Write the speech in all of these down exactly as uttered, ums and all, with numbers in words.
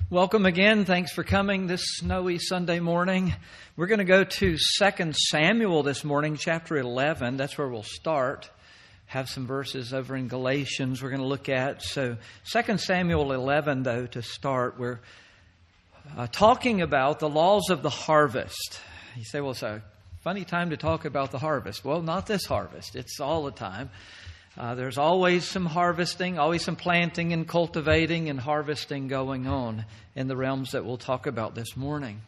Welcome again. Thanks for coming this snowy Sunday morning. We're going to go to Second Samuel this morning, chapter eleven. That's where we'll start. Have some verses over in Galatians we're going to look at. So Second Samuel eleven, though, to start, we're uh, talking about the laws of the harvest. You say, well, it's a funny time to talk about the harvest. Well, not this harvest. It's all the time. Uh, there's always some harvesting, always some planting and cultivating and harvesting going on in the realms that we'll talk about this morning.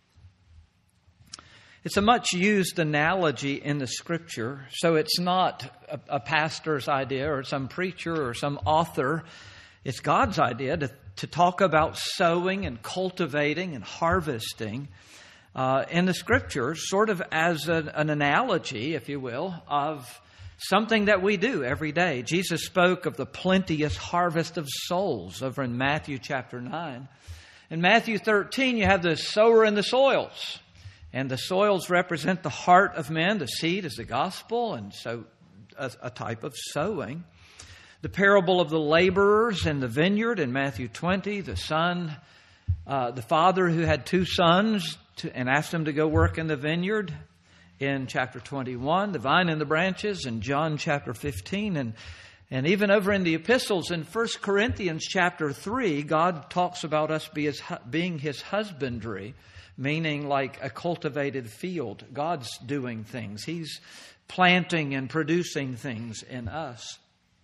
It's a much used analogy in the Scripture, so it's not a, a pastor's idea or some preacher or some author. It's God's idea to, to talk about sowing and cultivating and harvesting uh, in the Scriptures, sort of as an, an analogy, if you will, of something that we do every day. Jesus spoke of the plenteous harvest of souls over in Matthew chapter nine. In Matthew thirteen, you have the sower and the soils. And the soils represent the heart of men. The seed is the gospel, and so a, a type of sowing. The parable of the laborers in the vineyard in Matthew twenty, the son, uh, the father who had two sons to, and asked them to go work in the vineyard in chapter twenty-one, the vine and the branches in John chapter fifteen, and and even over in the epistles in First Corinthians chapter three, God talks about us be his, being His husbandry, meaning like a cultivated field. God's doing things. He's planting and producing things in us.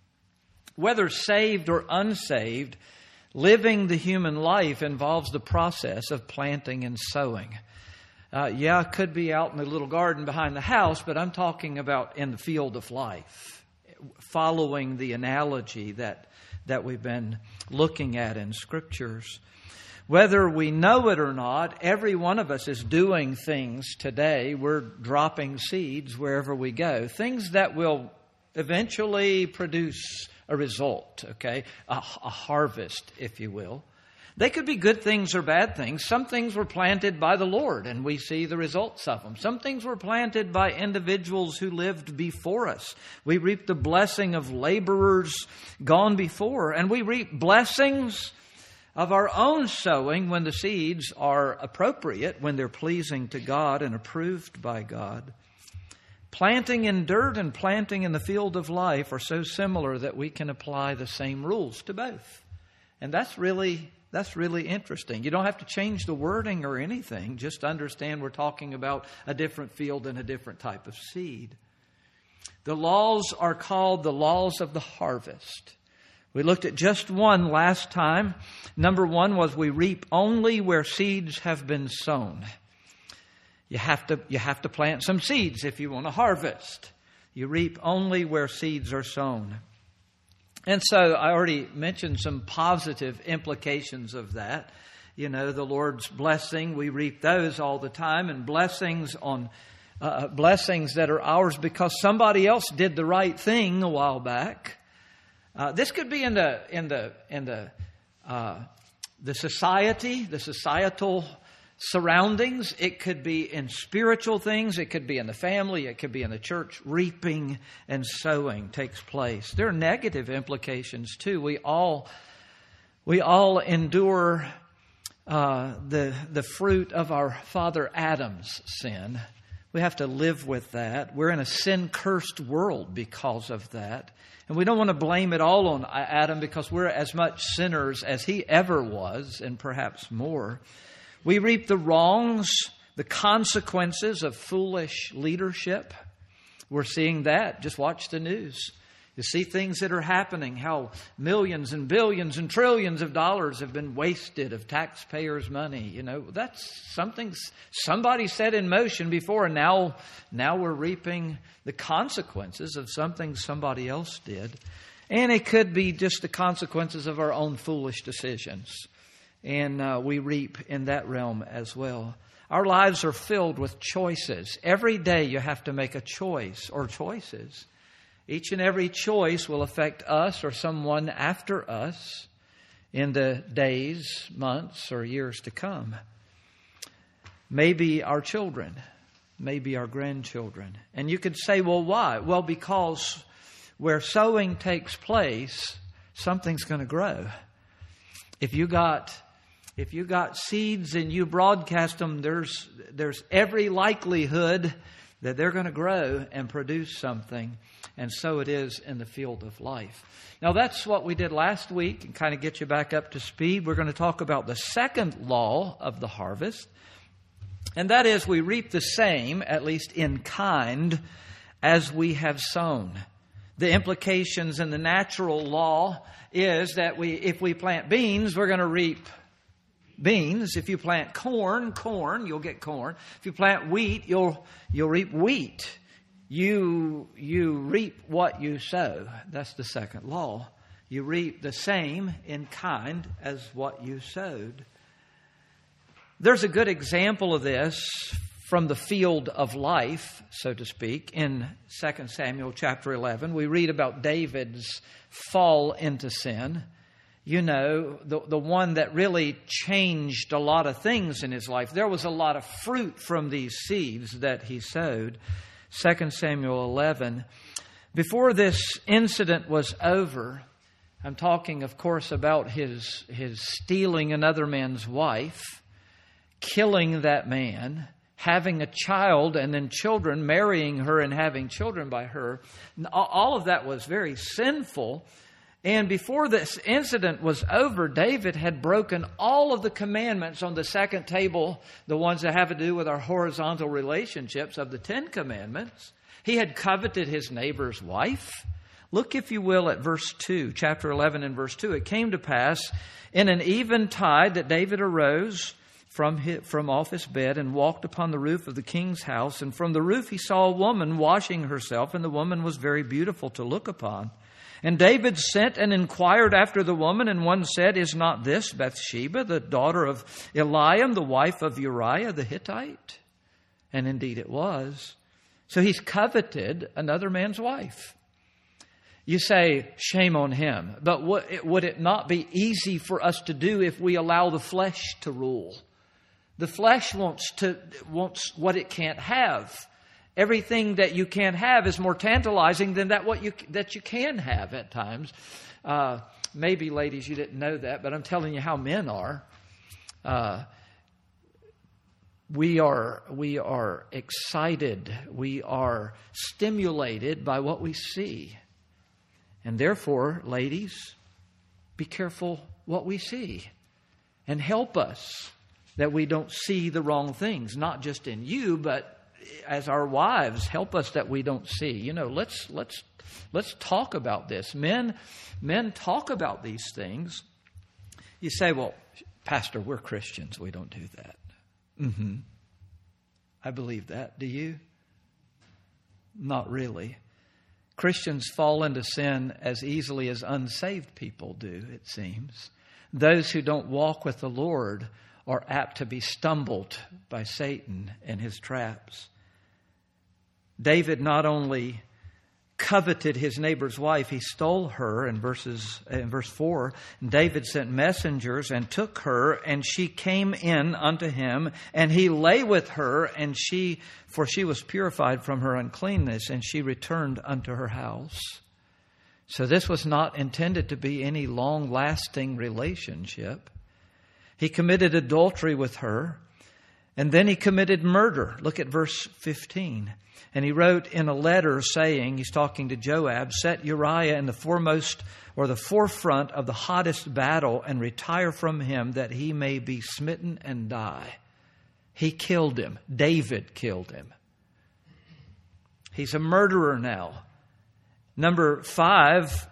Whether saved or unsaved, living the human life involves the process of planting and sowing. Uh, yeah, it could be out in the little garden behind the house, but I'm talking about in the field of life, following the analogy that that we've been looking at in Scriptures. Whether we know it or not, every one of us is doing things today. We're dropping seeds wherever we go, things that will eventually produce a result, okay, a, a harvest, if you will. They could be good things or bad things. Some things were planted by the Lord, and we see the results of them. Some things were planted by individuals who lived before us. We reap the blessing of laborers gone before, and we reap blessings of our own sowing when the seeds are appropriate, when they're pleasing to God and approved by God. Planting in dirt and planting in the field of life are so similar that we can apply the same rules to both. And that's really That's really interesting. You don't have to change the wording or anything. Just understand we're talking about a different field and a different type of seed. The laws are called the laws of the harvest. We looked at just one last time. Number one was we reap only where seeds have been sown. You have to, you have to plant some seeds if you want to harvest. You reap only where seeds are sown. And so I already mentioned some positive implications of that. You know, the Lord's blessing, we reap those all the time, and blessings on uh, blessings that are ours because somebody else did the right thing a while back. Uh, this could be in the in the in the uh, the society, the societal surroundings. It could be in spiritual things. It could be in the family. It could be in the church. Reaping and sowing takes place. There are negative implications too. We all we all endure uh, the the fruit of our father Adam's sin. We have to live with that. We're in a sin-cursed world because of that. And we don't want to blame it all on Adam because we're as much sinners as he ever was, and perhaps more. We reap the wrongs, the consequences of foolish leadership. We're seeing that. Just watch the news. You see things that are happening, how millions and billions and trillions of dollars have been wasted of taxpayers' money. You know, that's something somebody set in motion before, and now, now we're reaping the consequences of something somebody else did. And it could be just the consequences of our own foolish decisions. And uh, we reap in that realm as well. Our lives are filled with choices. Every day you have to make a choice or choices. Each and every choice will affect us or someone after us in the days, months, or years to come. Maybe our children, maybe our grandchildren. And you could say, well, why? Well, because where sowing takes place, something's going to grow. If you got If you got seeds and you broadcast them, there's there's every likelihood that they're going to grow and produce something. And so it is in the field of life. Now that's what we did last week, and kind of get you back up to speed. We're going to talk about the second law of the harvest. And that is, we reap the same, at least in kind, as we have sown. The implications in the natural law is that we, if we plant beans, we're going to reap beans. If you plant corn, corn, you'll get corn. If you plant wheat, you'll you'll reap wheat. You you reap what you sow. That's the second law. You reap the same in kind as what you sowed. There's a good example of this from the field of life, so to speak, in Second Samuel chapter eleven. We read about David's fall into sin. You know, the, the one that really changed a lot of things in his life. There was a lot of fruit from these seeds that he sowed. Second Samuel eleven. Before this incident was over, I'm talking, of course, about his, his stealing another man's wife, killing that man, having a child and then children, marrying her and having children by her. All of that was very sinful. And before this incident was over, David had broken all of the commandments on the second table, the ones that have to do with our horizontal relationships of the Ten Commandments. He had coveted his neighbor's wife. Look, if you will, at verse two, chapter eleven and verse two. It came to pass in an eventide that David arose from his, from off his bed and walked upon the roof of the king's house. And from the roof he saw a woman washing herself, and the woman was very beautiful to look upon. And David sent and inquired after the woman, and one said, "Is not this Bathsheba, the daughter of Eliam, the wife of Uriah the Hittite?" And indeed it was. So he's coveted another man's wife. You say, shame on him. But would it not be easy for us to do if we allow the flesh to rule? The flesh wants to wants what it can't have. Everything that you can't have is more tantalizing than that what you that you can have at times. Uh, maybe, ladies, you didn't know that, but I'm telling you how men are. Uh, we are we are excited. We are stimulated by what we see, and therefore, ladies, be careful what we see, and help us that we don't see the wrong things, not just in you, but as our wives, help us that we don't see. You know, let's let's let's talk about this. Men, men talk about these things. You say, "Well, Pastor, we're Christians. We don't do that." Mm-hmm. I believe that. Do you? Not really. Christians fall into sin as easily as unsaved people do, it seems. Those who don't walk with the Lord are apt to be stumbled by Satan and his traps. David not only coveted his neighbor's wife, he stole her in verses in verse four. David sent messengers and took her, and she came in unto him, and he lay with her, and she for she was purified from her uncleanness, and she returned unto her house. So this was not intended to be any long-lasting relationship. He committed adultery with her, and then he committed murder. Look at verse fifteen. And he wrote in a letter saying, he's talking to Joab, "Set Uriah in the foremost or the forefront of the hottest battle and retire from him that he may be smitten and die." He killed him. David killed him. He's a murderer now. Number five,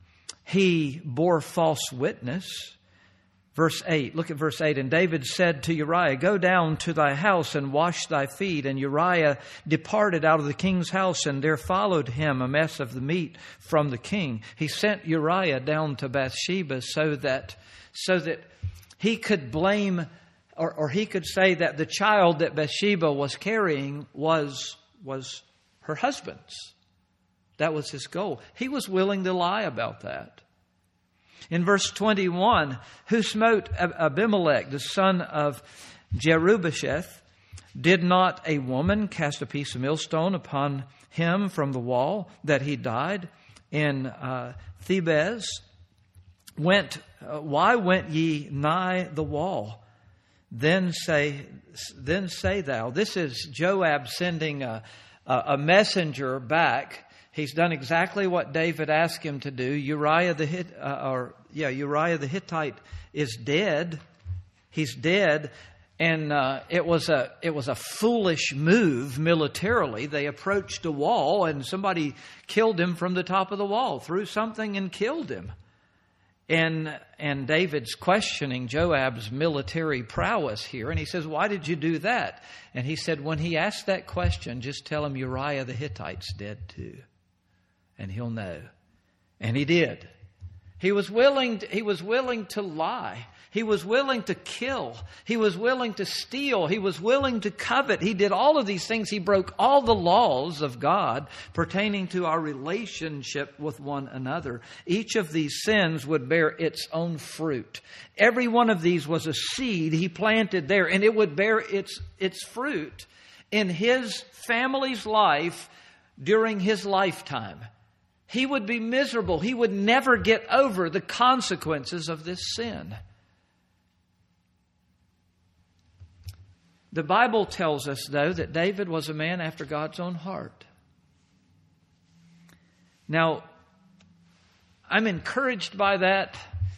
he bore false witness. Verse eight, look at verse eight. And David said to Uriah, "Go down to thy house and wash thy feet." And Uriah departed out of the king's house, and there followed him a mess of the meat from the king. He sent Uriah down to Bathsheba so that so that he could blame, or, or he could say that the child that Bathsheba was carrying was, was her husband's. That was his goal. He was willing to lie about that. In verse twenty-one, who smote Abimelech, the son of Jerubasheth? Did not a woman cast a piece of millstone upon him from the wall that he died in uh, Thebez? went, uh, why went ye nigh the wall? Then say, then say thou. This is Joab sending a, a, a messenger back. He's done exactly what David asked him to do. Uriah the Hit, uh, or yeah, Uriah the Hittite is dead. He's dead. And uh, it was a it was a foolish move militarily. They approached a wall and somebody killed him from the top of the wall, threw something and killed him. And and David's questioning Joab's military prowess here. And he says, why did you do that? And he said, when he asked that question, just tell him Uriah the Hittite's dead too. And he'll know. And he did. He was willing to, he was willing to lie. He was willing to kill. He was willing to steal. He was willing to covet. He did all of these things. He broke all the laws of God pertaining to our relationship with one another. Each of these sins would bear its own fruit. Every one of these was a seed he planted there, and it would bear its, its fruit in his family's life during his lifetime. He would be miserable. He would never get over the consequences of this sin. The Bible tells us, though, that David was a man after God's own heart. Now, I'm encouraged by that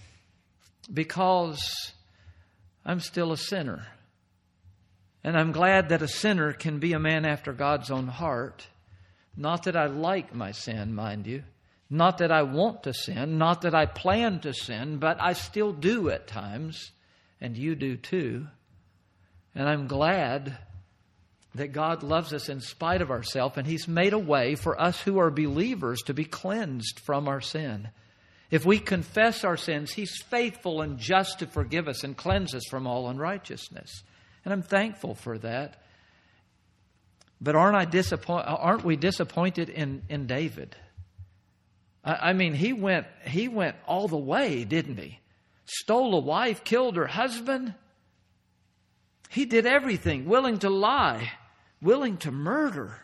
because I'm still a sinner. And I'm glad that a sinner can be a man after God's own heart. Not that I like my sin, mind you. Not that I want to sin. Not that I plan to sin. But I still do at times. And you do too. And I'm glad that God loves us in spite of ourselves, and He's made a way for us who are believers to be cleansed from our sin. If we confess our sins, He's faithful and just to forgive us and cleanse us from all unrighteousness. And I'm thankful for that. But aren't I disappoint? Aren't we disappointed in, in David? I, I mean, he went he went all the way, didn't he? Stole a wife, killed her husband. He did everything, willing to lie, willing to murder.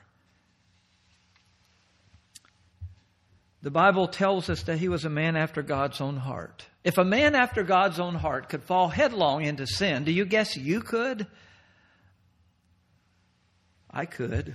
The Bible tells us that he was a man after God's own heart. If a man after God's own heart could fall headlong into sin, do you guess you could? I could.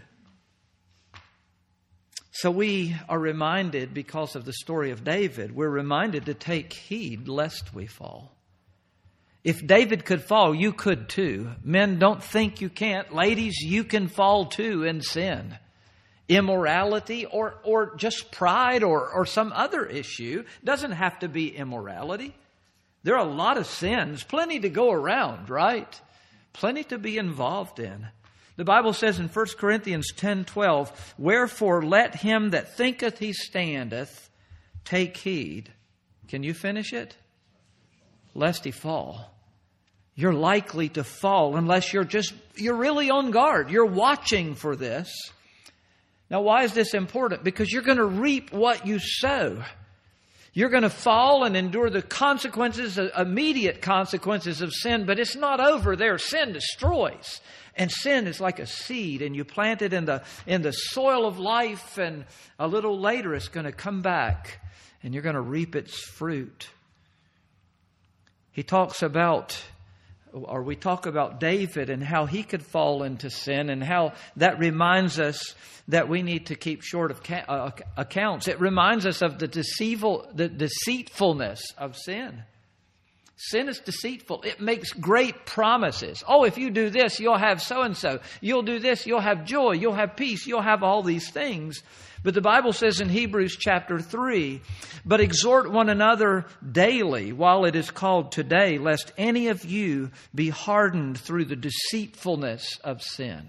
So we are reminded, because of the story of David, we're reminded to take heed lest we fall. If David could fall, you could too. Men, don't think you can't. Ladies, you can fall too in sin. Immorality or, or just pride or, or some other issue. It doesn't have to be immorality. There are a lot of sins, plenty to go around, right? Plenty to be involved in. The Bible says in First Corinthians ten twelve, wherefore let him that thinketh he standeth take heed. Can you finish it? Lest he fall. You're likely to fall unless you're just, you're really on guard. You're watching for this. Now, why is this important? Because you're going to reap what you sow. You're going to fall and endure the consequences, immediate consequences of sin, but it's not over there. Sin destroys. And sin is like a seed, and you plant it in the, in the soil of life, and a little later it's going to come back, and you're going to reap its fruit. He talks about, or we talk about David and how he could fall into sin, and how that reminds us that we need to keep short of ca- uh, accounts. It reminds us of the deceitful, the deceitfulness of sin. Sin is deceitful. It makes great promises. Oh, if you do this, you'll have so-and-so. You'll do this, you'll have joy, you'll have peace, you'll have all these things. But the Bible says in Hebrews chapter three, but exhort one another daily while it is called today, lest any of you be hardened through the deceitfulness of sin.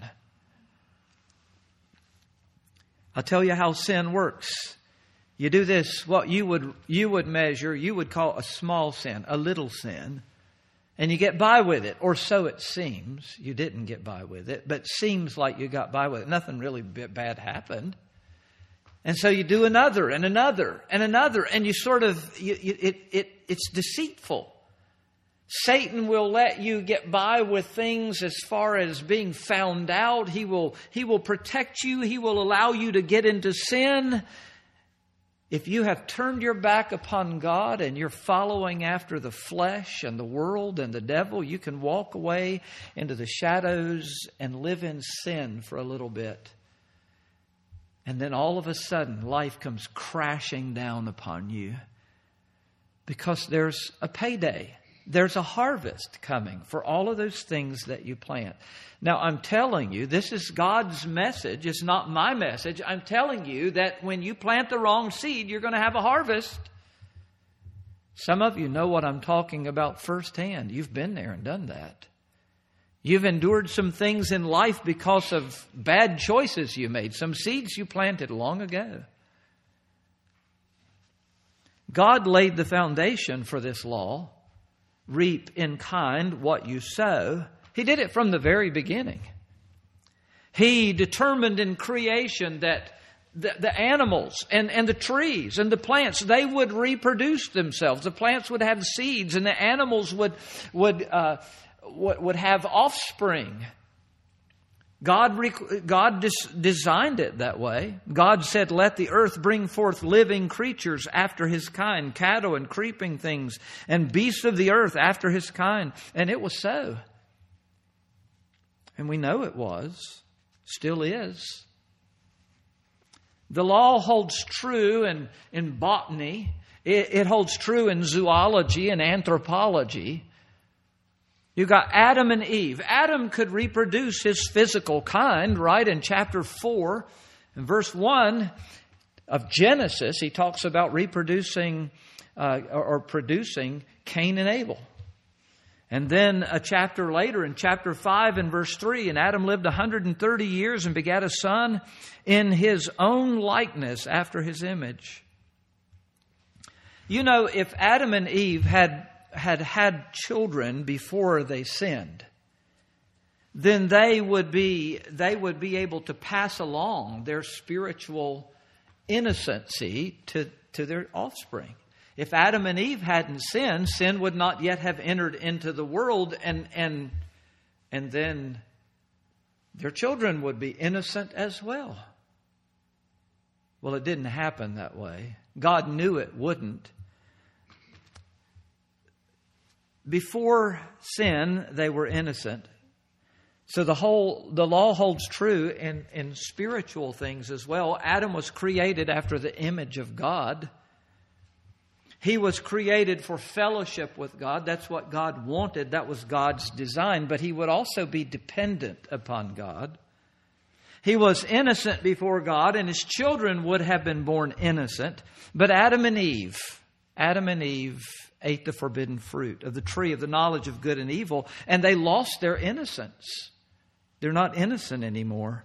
I'll tell you how sin works. You do this, what you would you would measure, you would call a small sin, a little sin, and you get by with it, or so it seems. You didn't get by with it, but seems like you got by with it. Nothing really bad happened. And so you do another and another and another, and you sort of, you, you, it, it, it's deceitful. Satan will let you get by with things as far as being found out. He will, he will protect you. He will allow you to get into sin. If you have turned your back upon God and you're following after the flesh and the world and the devil, you can walk away into the shadows and live in sin for a little bit. And then all of a sudden, life comes crashing down upon you because there's a payday. There's a harvest coming for all of those things that you plant. Now, I'm telling you, this is God's message. It's not my message. I'm telling you that when you plant the wrong seed, you're going to have a harvest. Some of you know what I'm talking about firsthand. You've been there and done that. You've endured some things in life because of bad choices you made, some seeds you planted long ago. God laid the foundation for this law. Reap in kind what you sow. He did it from the very beginning. He determined in creation that the, the animals and, and the trees and the plants, they would reproduce themselves. The plants would have seeds and the animals would, would, uh, would, would have offspring. God, God dis- designed it that way. God said, let the earth bring forth living creatures after his kind, cattle and creeping things, and beasts of the earth after his kind. And it was so. And we know it was, still is. The law holds true in, in botany. It, it holds true in zoology and anthropology. You got Adam and Eve. Adam could reproduce his physical kind, right? In chapter four, in verse one of Genesis, he talks about reproducing uh, or, or producing Cain and Abel. And then a chapter later, in chapter five and verse three, and Adam lived one hundred thirty years and begat a son in his own likeness after his image. You know, if Adam and Eve had had had children before they sinned, then they would be they would be able to pass along their spiritual innocency to, to their offspring. If Adam and Eve hadn't sinned, sin would not yet have entered into the world, and and and then their children would be innocent as well. Well, it didn't happen that way. God knew it wouldn't. Before sin, they were innocent. So the whole the law holds true in, in spiritual things as well. Adam was created after the image of God. He was created for fellowship with God. That's what God wanted. That was God's design. But he would also be dependent upon God. He was innocent before God, and his children would have been born innocent. But Adam and Eve, Adam and Eve ate the forbidden fruit of the tree of the knowledge of good and evil, and they lost their innocence. They're not innocent anymore.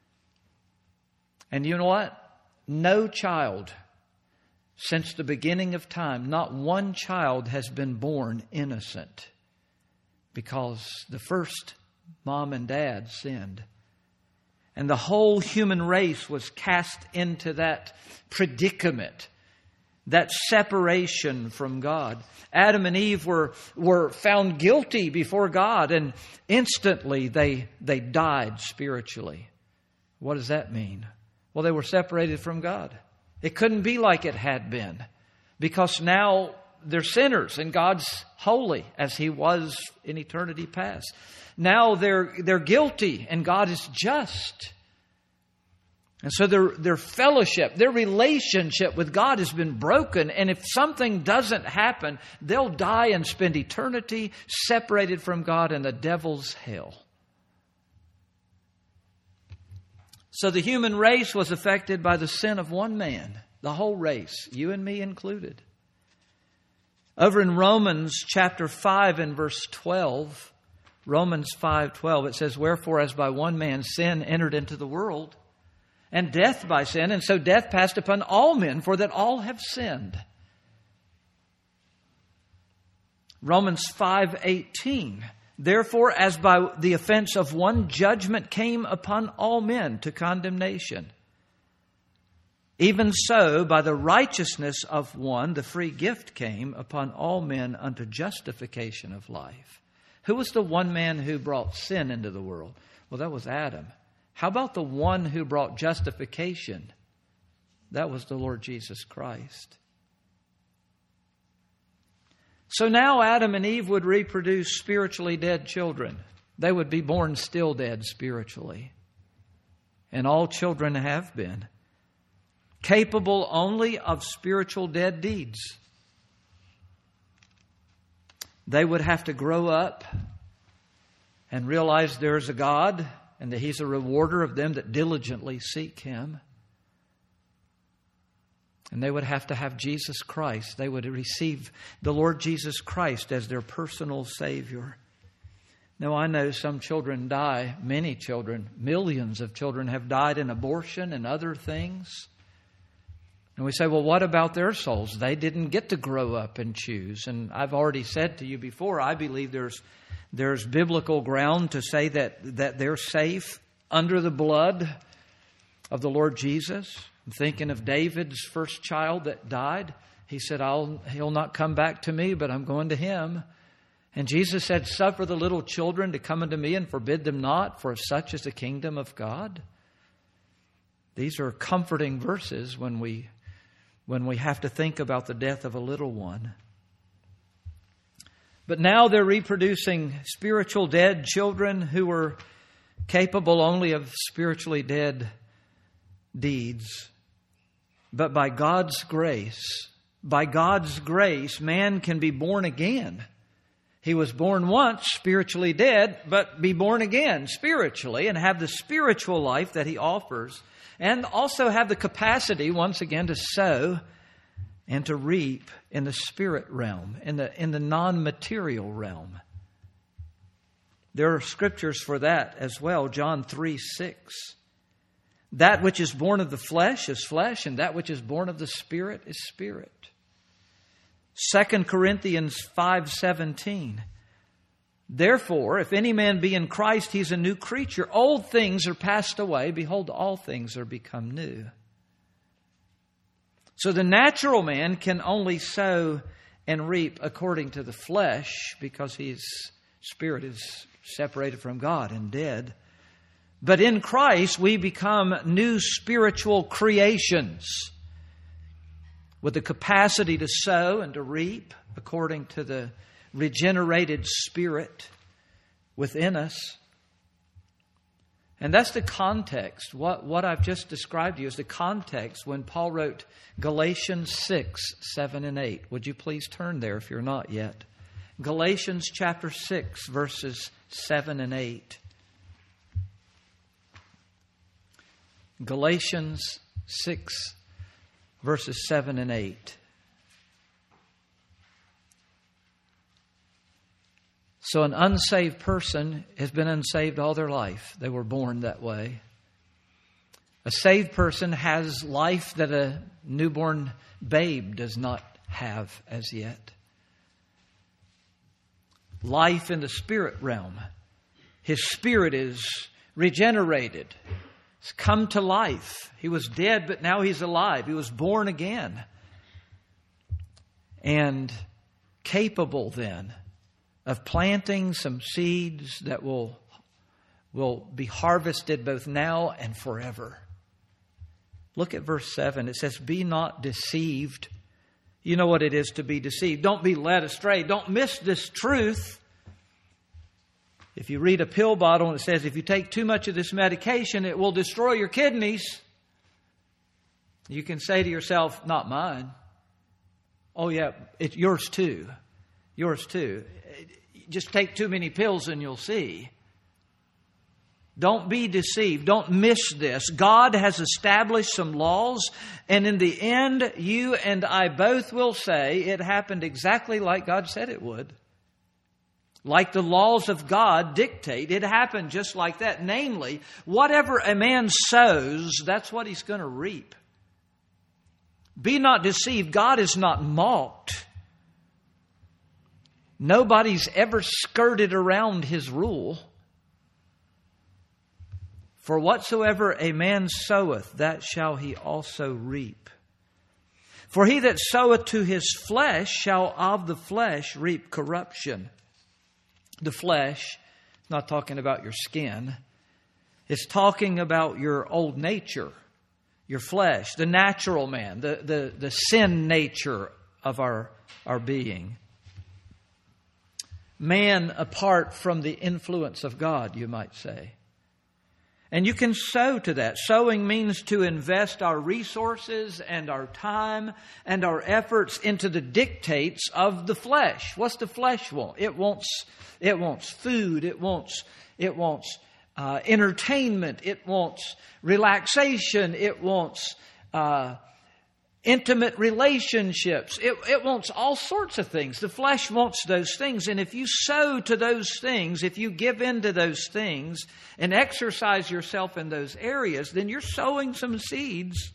And you know what? No child, since the beginning of time, not one child has been born innocent, because the first mom and dad sinned. And the whole human race was cast into that predicament, that separation from God. Adam and Eve were, were found guilty before God, and instantly they, they died spiritually. What does that mean? Well, they were separated from God. It couldn't be like it had been, because now they're sinners and God's holy as He was in eternity past. Now they're, they're guilty and God is just. And so their, their fellowship, their relationship with God has been broken. And if something doesn't happen, they'll die and spend eternity separated from God in the devil's hell. So the human race was affected by the sin of one man, the whole race, you and me included. Over in Romans chapter five and verse twelve, Romans five twelve, it says, "Wherefore as by one man sin entered into the world, and death by sin, and so death passed upon all men, for that all have sinned." Romans five eighteen, "Therefore as by the offense of one judgment came upon all men to condemnation, even so by the righteousness of one the free gift came upon all men unto justification of life." Who was the one man who brought sin into the world? Well, that was Adam. How about the one who brought justification? That was the Lord Jesus Christ. So now Adam and Eve would reproduce spiritually dead children. They would be born still dead spiritually. And all children have been. Capable only of spiritual dead deeds. They would have to grow up and realize there's a God and that He's a rewarder of them that diligently seek Him. And they would have to have Jesus Christ. They would receive the Lord Jesus Christ as their personal Savior. Now, I know some children die, many children, millions of children have died in abortion and other things. And we say, well, what about their souls? They didn't get to grow up and choose. And I've already said to you before, I believe there's there's biblical ground to say that, that they're safe under the blood of the Lord Jesus. I'm thinking of David's first child that died. He said, I'll, he'll not come back to me, but I'm going to him. And Jesus said, suffer the little children to come unto me and forbid them not, for such is the kingdom of God. These are comforting verses when we, when we have to think about the death of a little one. But now they're reproducing spiritual dead children who were capable only of spiritually dead deeds. But by God's grace, by God's grace, man can be born again. He was born once spiritually dead, but be born again spiritually and have the spiritual life that He offers, and also have the capacity once again to sow and to reap in the spirit realm, in the in the non-material realm. There are scriptures for that as well. John three six. That which is born of the flesh is flesh, and that which is born of the Spirit is spirit. Second Corinthians five seventeen. Therefore, if any man be in Christ, he's a new creature. Old things are passed away. Behold, all things are become new. So the natural man can only sow and reap according to the flesh, because his spirit is separated from God and dead. But in Christ, we become new spiritual creations with the capacity to sow and to reap according to the regenerated spirit within us. And that's the context. What, what I've just described to you is the context when Paul wrote Galatians six, seven and eight. Would you please turn there if you're not yet? Galatians chapter six, verses seven and eight. Galatians six, verses seven and eight. So an unsaved person has been unsaved all their life. They were born that way. A saved person has life that a newborn babe does not have as yet. Life in the spirit realm. His spirit is regenerated. He's come to life. He was dead, but now he's alive. He was born again. And capable then of planting some seeds that will, will be harvested both now and forever. Look at verse seven. It says, be not deceived. You know what it is to be deceived. Don't be led astray. Don't miss this truth. If you read a pill bottle and it says, if you take too much of this medication, it will destroy your kidneys. You can say to yourself, not mine. Oh yeah, it's yours too. Yours too. Just take too many pills and you'll see. Don't be deceived. Don't miss this. God has established some laws, and in the end, you and I both will say it happened exactly like God said it would. Like the laws of God dictate, it happened just like that. Namely, whatever a man sows, that's what he's going to reap. Be not deceived. God is not mocked. Nobody's ever skirted around His rule. For whatsoever a man soweth, that shall he also reap. For he that soweth to his flesh shall of the flesh reap corruption. The flesh, it's not talking about your skin. It's talking about your old nature, your flesh, the natural man, the, the, the sin nature of our, our being. Man apart from the influence of God, you might say. And you can sow to that. Sowing means to invest our resources and our time and our efforts into the dictates of the flesh. What's the flesh want? It wants, it wants food. It wants, it wants uh, entertainment. It wants relaxation. It wants uh, intimate relationships. It, it wants all sorts of things. The flesh wants those things. And if you sow to those things, if you give in to those things and exercise yourself in those areas, then you're sowing some seeds.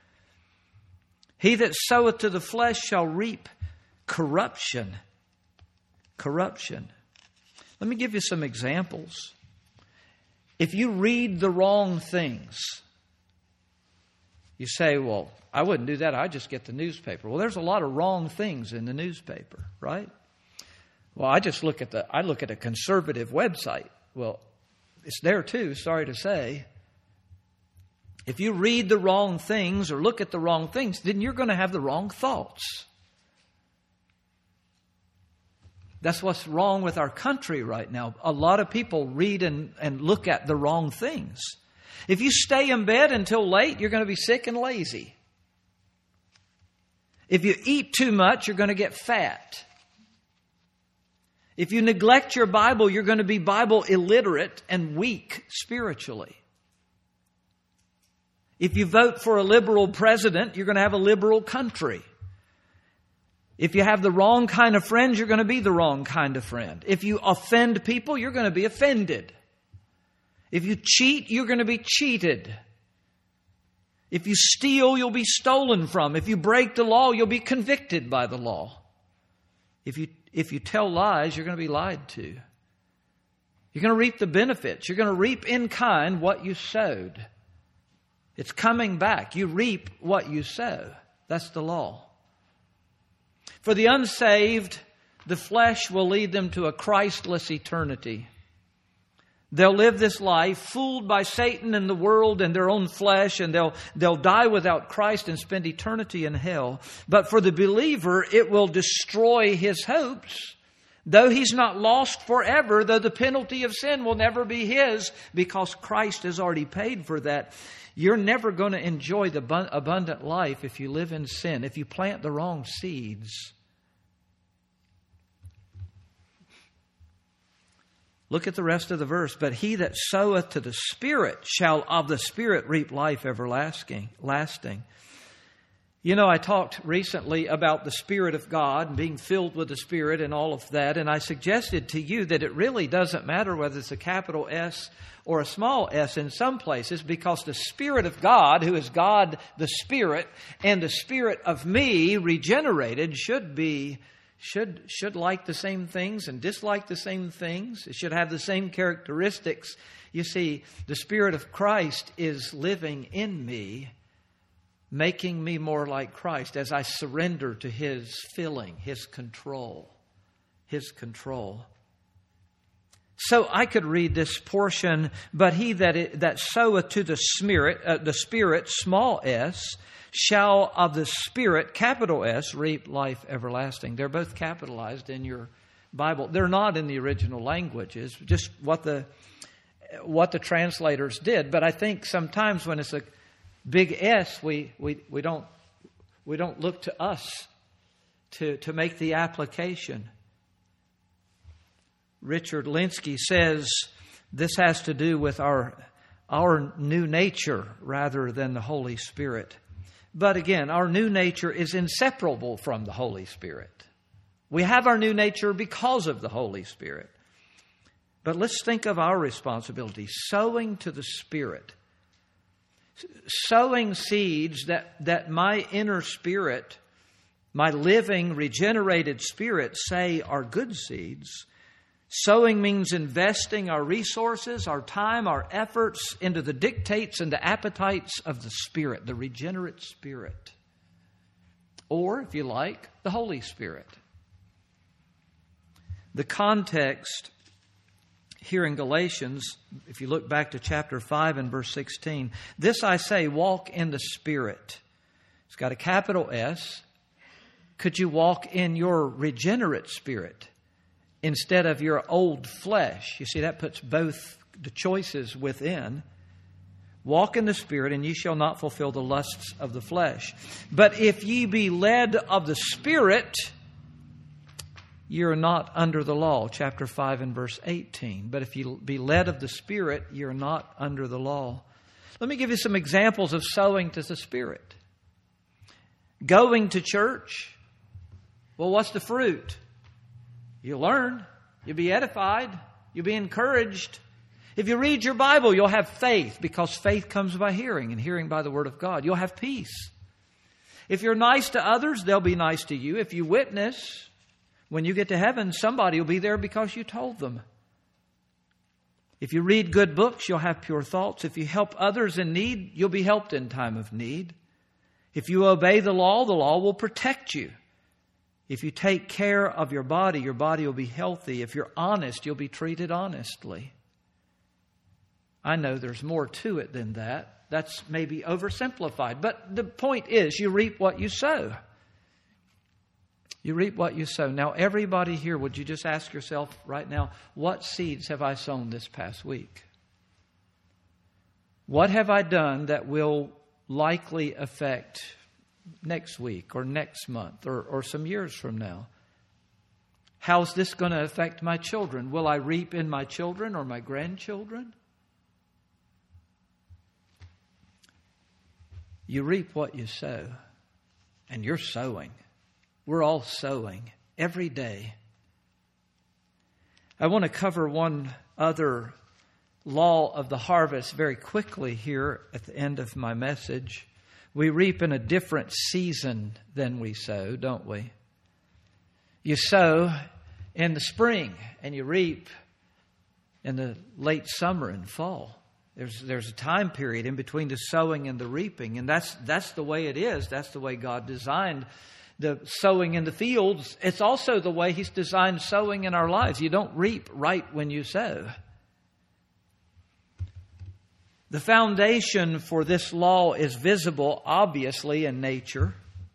He that soweth to the flesh shall reap corruption. Corruption. Let me give you some examples. If you read the wrong things, you say, well, I wouldn't do that. I just get the newspaper. Well, there's a lot of wrong things in the newspaper, right? Well, I just look at the, I look at a conservative website. Well, it's there too, sorry to say. If you read the wrong things or look at the wrong things, then you're going to have the wrong thoughts. That's what's wrong with our country right now. A lot of people read and, and look at the wrong things. If you stay in bed until late, you're going to be sick and lazy. If you eat too much, you're going to get fat. If you neglect your Bible, you're going to be Bible illiterate and weak spiritually. If you vote for a liberal president, you're going to have a liberal country. If you have the wrong kind of friends, you're going to be the wrong kind of friend. If you offend people, you're going to be offended. If you cheat, you're going to be cheated. If you steal, you'll be stolen from. If you break the law, you'll be convicted by the law. If you, if you tell lies, you're going to be lied to. You're going to reap the benefits. You're going to reap in kind what you sowed. It's coming back. You reap what you sow. That's the law. For the unsaved, the flesh will lead them to a Christless eternity. They'll live this life fooled by Satan and the world and their own flesh, and they'll, they'll die without Christ and spend eternity in hell. But for the believer, it will destroy his hopes. Though he's not lost forever, though the penalty of sin will never be his because Christ has already paid for that. You're never going to enjoy the abundant life if you live in sin, if you plant the wrong seeds. Look at the rest of the verse. But he that soweth to the Spirit shall of the Spirit reap life everlasting. Lasting. You know, I talked recently about the Spirit of God and being filled with the Spirit and all of that. And I suggested to you that it really doesn't matter whether it's a capital S or a small s in some places, because the Spirit of God, who is God the Spirit, and the Spirit of me, regenerated, should be Should, should like the same things and dislike the same things. It should have the same characteristics. You see, the Spirit of Christ is living in me, making me more like Christ as I surrender to His filling, His control, His control. So I could read this portion, but he that it, that soweth to the Spirit, uh, the Spirit, small s, shall of the Spirit, capital S, reap life everlasting. They're both capitalized in your Bible. They're not in the original languages, just what the what the translators did. But I think sometimes when it's a big S, we we, we don't we don't look to us to, to make the application. Richard Linsky says this has to do with our our new nature rather than the Holy Spirit. But again, our new nature is inseparable from the Holy Spirit. We have our new nature because of the Holy Spirit. But let's think of our responsibility. Sowing to the Spirit. Sowing seeds that, that my inner spirit, my living, regenerated spirit say are good seeds. Sowing means investing our resources, our time, our efforts into the dictates and the appetites of the Spirit, the regenerate Spirit. Or, if you like, the Holy Spirit. The context here in Galatians, if you look back to chapter five and verse sixteen, this I say, walk in the Spirit. It's got a capital S. Could you walk in your regenerate spirit instead of your old flesh? You see, that puts both the choices within. Walk in the Spirit, and ye shall not fulfill the lusts of the flesh. But if ye be led of the Spirit, ye are not under the law. Chapter five and verse eighteen. But if you be led of the Spirit, ye are not under the law. Let me give you some examples of sowing to the Spirit. Going to church. Well, what's the fruit? You'll learn. You'll be edified. You'll be encouraged. If you read your Bible, you'll have faith, because faith comes by hearing, and hearing by the Word of God. You'll have peace. If you're nice to others, they'll be nice to you. If you witness, when you get to heaven, somebody will be there because you told them. If you read good books, you'll have pure thoughts. If you help others in need, you'll be helped in time of need. If you obey the law, the law will protect you. If you take care of your body, your body will be healthy. If you're honest, you'll be treated honestly. I know there's more to it than that. That's maybe oversimplified. But the point is, you reap what you sow. You reap what you sow. Now, everybody here, would you just ask yourself right now, what seeds have I sown this past week? What have I done that will likely affect next week or next month or, or some years from now? How's this going to affect my children? Will I reap in my children or my grandchildren? You reap what you sow, and you're sowing. We're all sowing every day. I want to cover one other law of the harvest very quickly here at the end of my message. We reap in a different season than we sow, don't we? You sow in the spring and you reap in the late summer and fall. There's there's a time period in between the sowing and the reaping, and that's that's the way it is. That's the way God designed the sowing in the fields. It's also the way He's designed sowing in our lives. You don't reap right when you sow. The foundation for this law is visible, obviously, in nature.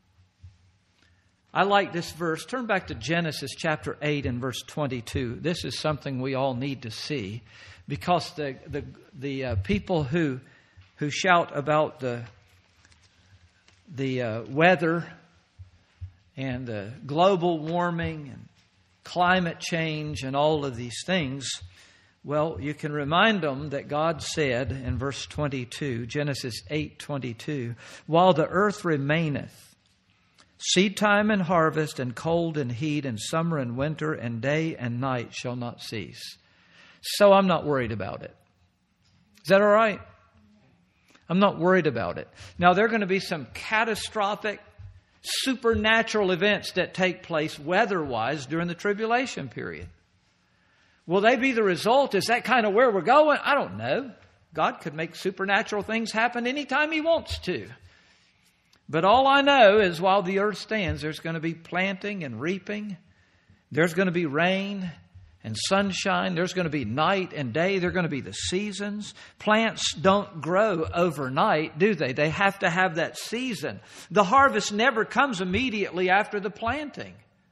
I like this verse. Turn back to Genesis chapter eight and verse twenty-two. This is something we all need to see, because the the the uh, people who who shout about the the uh, weather and the global warming and climate change and all of these things, well, you can remind them that God said in verse twenty-two, Genesis eight twenty-two, while the earth remaineth, seed time and harvest, and cold and heat, and summer and winter, and day and night shall not cease. So I'm not worried about it. Is that all right? I'm not worried about it. Now, there are going to be some catastrophic, supernatural events that take place weather-wise during the tribulation period. Will they be the result? Is that kind of where we're going? I don't know. God could make supernatural things happen anytime He wants to. But all I know is while the earth stands, there's going to be planting and reaping. There's going to be rain and sunshine. There's going to be night and day. There are going to be the seasons. Plants don't grow overnight, do they? They have to have that season. The harvest never comes immediately after the planting.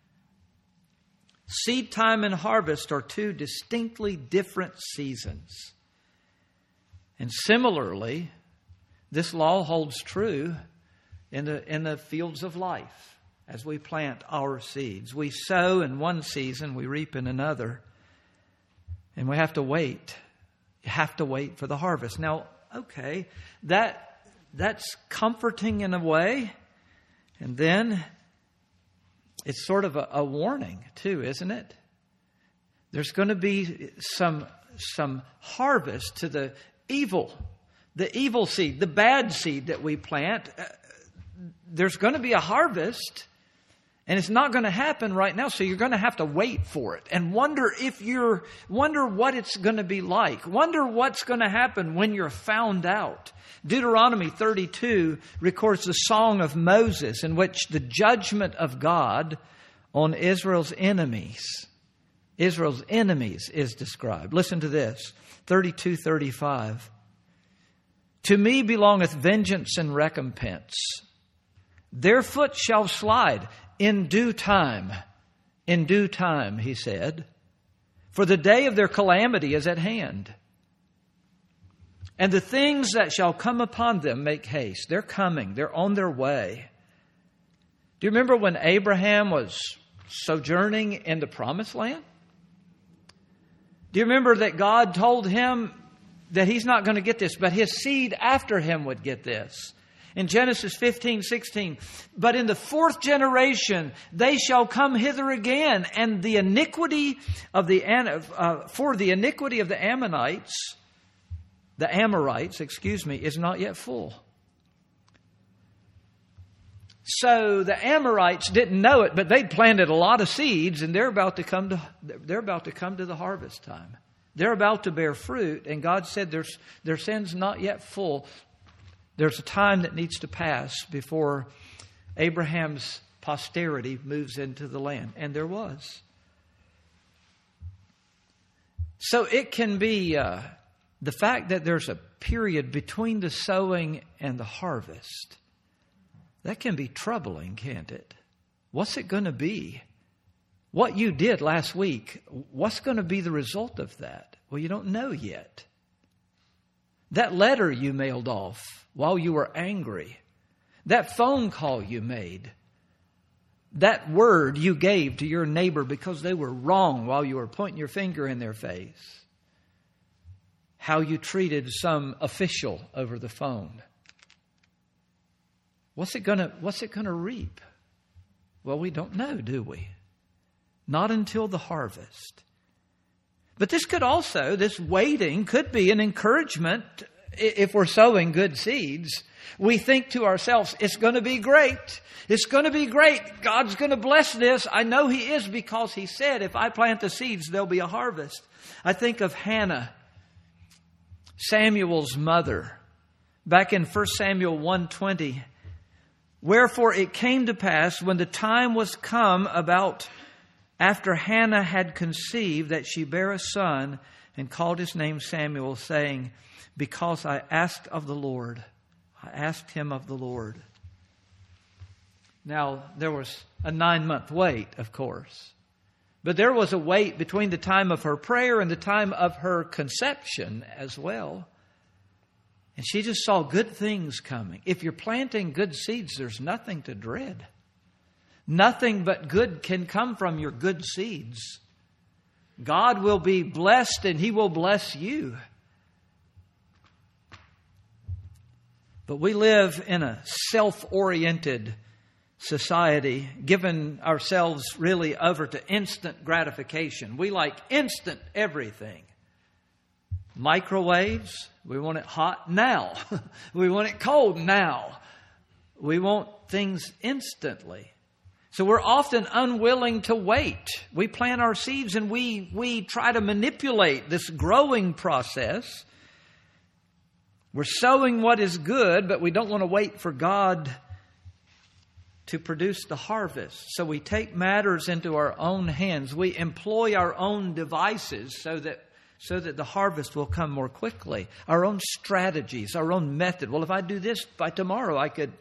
Seed time and harvest are two distinctly different seasons. And similarly, this law holds true in the in the fields of life as we plant our seeds. We sow in one season, we reap in another. And we have to wait. You have to wait for the harvest. Now, okay, that that's comforting in a way. And then it's sort of a, a warning too, isn't it? There's going to be some some harvest to the evil, the evil seed, the bad seed that we plant. Uh, there's going to be a harvest, and it's not going to happen right now. So you're going to have to wait for it and wonder if you're wonder what it's going to be like. Wonder what's going to happen when you're found out. Deuteronomy thirty-two records the song of Moses, in which the judgment of God on Israel's enemies Israel's enemies is described. Listen to this, thirty-two thirty-five. To me belongeth vengeance and recompense. Their foot shall slide in due time. In due time, he said. For the day of their calamity is at hand. And the things that shall come upon them make haste. They're coming. They're on their way. Do you remember when Abraham was sojourning in the Promised Land? Do you remember that God told him that he's not going to get this, but his seed after him would get this? In Genesis fifteen sixteen, but in the fourth generation they shall come hither again, and the iniquity of the uh, for the iniquity of the Ammonites, the Amorites, excuse me, is not yet full. So the Amorites didn't know it, but they'd planted a lot of seeds, and they're about to come to they're about to come to the harvest time. They're about to bear fruit, and God said their their sin's not yet full. There's a time that needs to pass before Abraham's posterity moves into the land. And there was. So it can be uh, the fact that there's a period between the sowing and the harvest. That can be troubling, can't it? What's it going to be? What you did last week, what's going to be the result of that? Well, you don't know yet. That letter you mailed off while you were angry, that phone call you made, that word you gave to your neighbor because they were wrong while you were pointing your finger in their face, how you treated some official over the phone. What's it gonna, what's it gonna reap? Well, we don't know, do we? Not until the harvest. But this could also, this waiting could be an encouragement if we're sowing good seeds. We think to ourselves, it's going to be great. It's going to be great. God's going to bless this. I know He is, because He said, if I plant the seeds, there'll be a harvest. I think of Hannah, Samuel's mother, back in First Samuel one twenty. Wherefore it came to pass when the time was come about after Hannah had conceived, that she bare a son, and called his name Samuel, saying, because I asked of the Lord. I asked him of the Lord. Now, there was a nine-month wait, of course. But there was a wait between the time of her prayer and the time of her conception as well. And she just saw good things coming. If you're planting good seeds, there's nothing to dread. Nothing but good can come from your good seeds. God will be blessed and He will bless you. But we live in a self-oriented society, giving ourselves really over to instant gratification. We like instant everything. Microwaves, we want it hot now. We want it cold now. We want things instantly. So we're often unwilling to wait. We plant our seeds and we, we try to manipulate this growing process. We're sowing what is good, but we don't want to wait for God to produce the harvest. So we take matters into our own hands. We employ our own devices so that so that the harvest will come more quickly. Our own strategies, our own method. Well, if I do this by tomorrow, I could...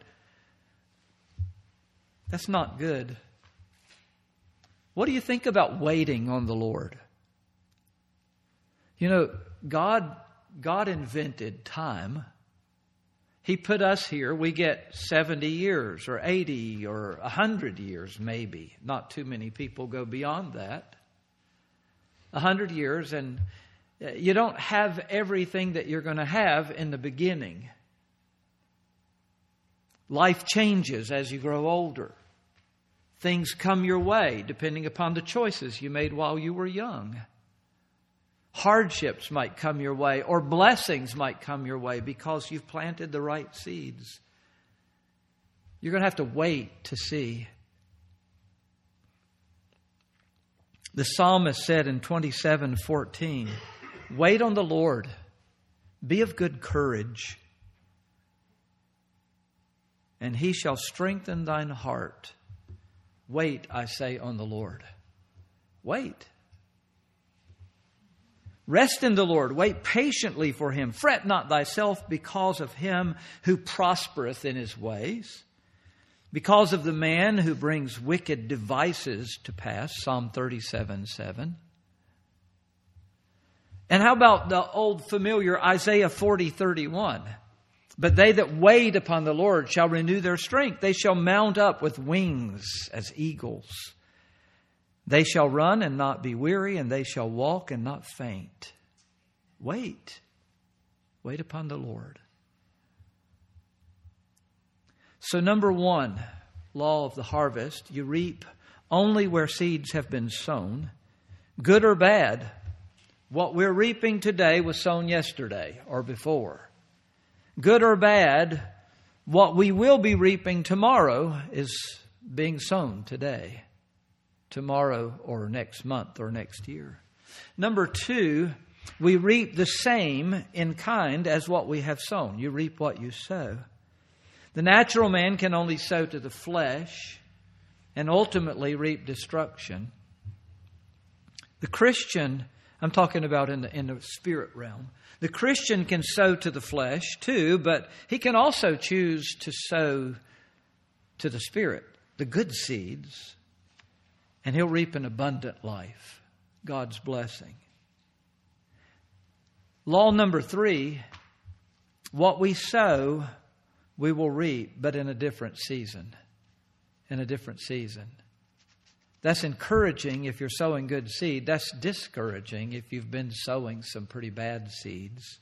That's not good. What do you think about waiting on the Lord? You know, God, God invented time. He put us here. We get seventy years or eighty or one hundred years maybe. Not too many people go beyond that. one hundred years, and you don't have everything that you're going to have in the beginning. Life changes as you grow older. Things come your way depending upon the choices you made while you were young. Hardships might come your way, or blessings might come your way because you've planted the right seeds. You're going to have to wait to see. The psalmist said in twenty-seven fourteen, wait on the Lord, be of good courage, and He shall strengthen thine heart. Wait, I say, on the Lord. Wait. Rest in the Lord. Wait patiently for Him. Fret not thyself because of him who prospereth in his ways, because of the man who brings wicked devices to pass. Psalm thirty-seven seven. And how about the old familiar Isaiah forty thirty-one? But they that wait upon the Lord shall renew their strength. They shall mount up with wings as eagles. They shall run and not be weary, and they shall walk and not faint. Wait. Wait upon the Lord. So number one, law of the harvest. You reap only where seeds have been sown, good or bad. What we're reaping today was sown yesterday or before. Good or bad, what we will be reaping tomorrow is being sown today, tomorrow or next month or next year. Number two, we reap the same in kind as what we have sown. You reap what you sow. The natural man can only sow to the flesh and ultimately reap destruction. The Christian, I'm talking about in the, in the spirit realm. The Christian can sow to the flesh too, but he can also choose to sow to the Spirit, the good seeds, and he'll reap an abundant life, God's blessing. Law number three, what we sow, we will reap, but in a different season. In a different season. That's encouraging if you're sowing good seed. That's discouraging if you've been sowing some pretty bad seeds.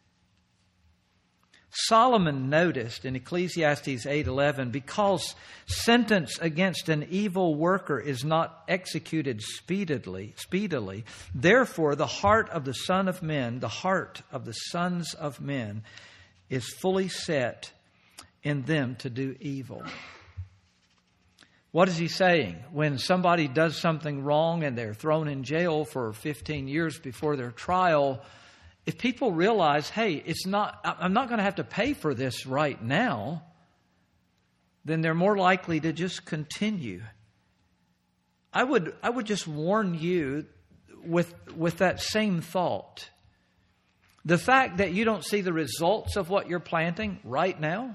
Solomon noticed in Ecclesiastes eight eleven, because sentence against an evil worker is not executed speedily, speedily, therefore the heart of the Son of Men, the heart of the sons of men, is fully set in them to do evil. What is he saying? When somebody does something wrong and they're thrown in jail for fifteen years before their trial, if people realize, hey, it's not, I'm not going to have to pay for this right now, then they're more likely to just continue. I would, I would just warn you with, with that same thought. The fact that you don't see the results of what you're planting right now,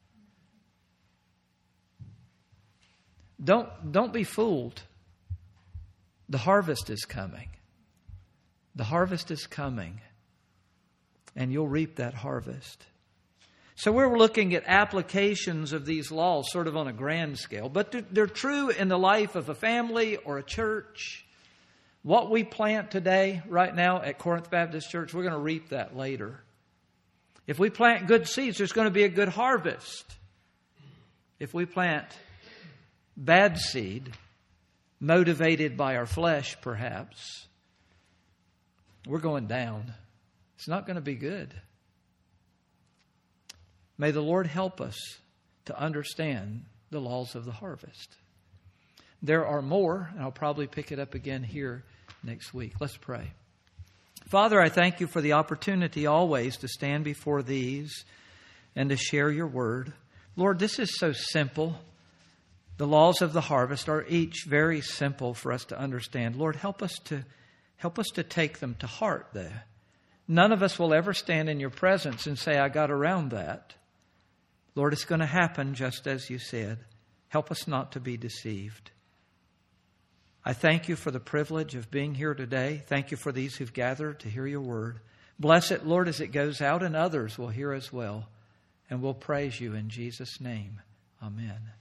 Don't, don't be fooled. The harvest is coming. The harvest is coming. And you'll reap that harvest. So we're looking at applications of these laws sort of on a grand scale. But they're, they're true in the life of a family or a church. What we plant today, right now at Corinth Baptist Church, we're going to reap that later. If we plant good seeds, there's going to be a good harvest. If we plant bad seed, motivated by our flesh perhaps, we're going down. It's not going to be good. May the Lord help us to understand the laws of the harvest. There are more, and I'll probably pick it up again here next week. Let's pray. Father, I thank you for the opportunity always to stand before these and to share your word. Lord, this is so simple. The laws of the harvest are each very simple for us to understand. Lord, help us to help us to take them to heart there. None of us will ever stand in your presence and say, I got around that. Lord, it's going to happen just as you said. Help us not to be deceived. I thank you for the privilege of being here today. Thank you for these who've gathered to hear your word. Bless it, Lord, as it goes out, and others will hear as well. And we'll praise you in Jesus' name. Amen.